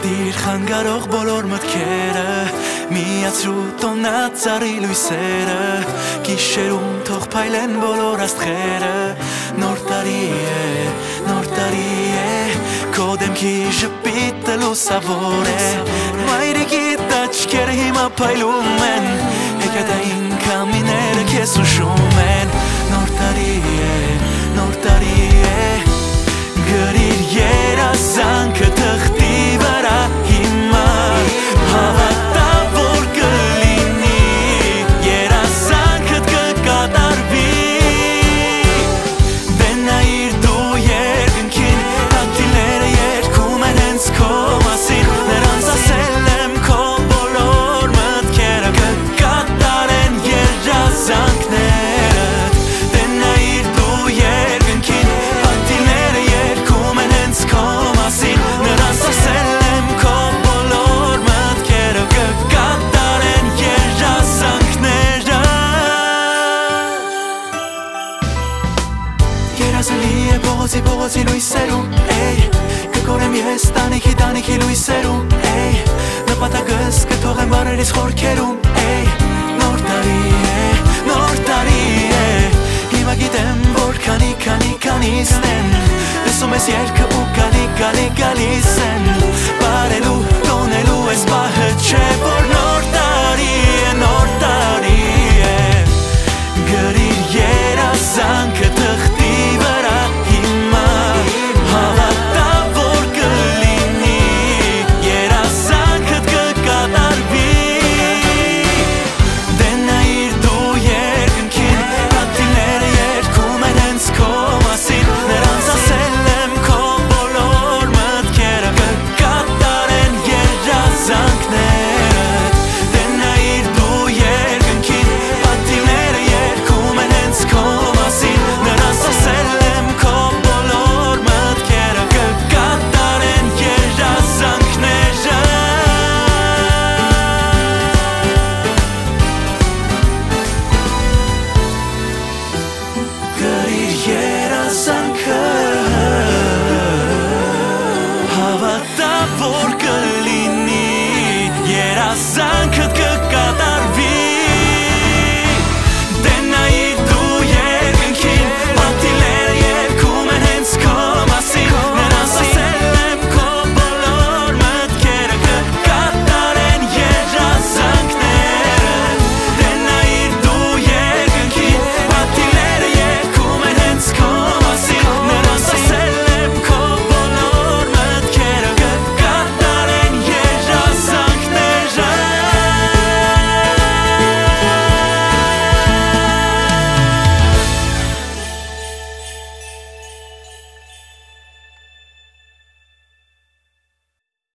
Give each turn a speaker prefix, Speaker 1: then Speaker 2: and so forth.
Speaker 1: Դիր խանգարող բոլոր մտքերը միացրու տոնած ծառի լույսերը Գիշերում թող փայլեն բոլոր աստղերը Նոր տարի է Քո դեմքի ժպիտը լուսավոր է Մայրիկիդ աչքերը հիմա փայլում են Հեքիաթային քամիները քեզ հուշում են Նոր տարի է Գրիր երազանքը թղթի վրա հիմա Հավատա որ կլինի Երազանքդ կկատարվի Դե նայիր դու երկնքին Տակտիլները երգում են հենց քո մասին Նրանց ասել եմ քո բոլոր մտքերը Կկատարեն երազանքներդ Դե նայիր դու երկնքին Տակտիլները երգում են հենց քո մասին Նրանց ասել եմ քո բոլոր մտքերը Կկատարեն երազանքները Երազելի է փողոցի լույսերում Կկորեմ ես տանիքի լույսերում Նպատակս կթողեմ բարերիս խորքերում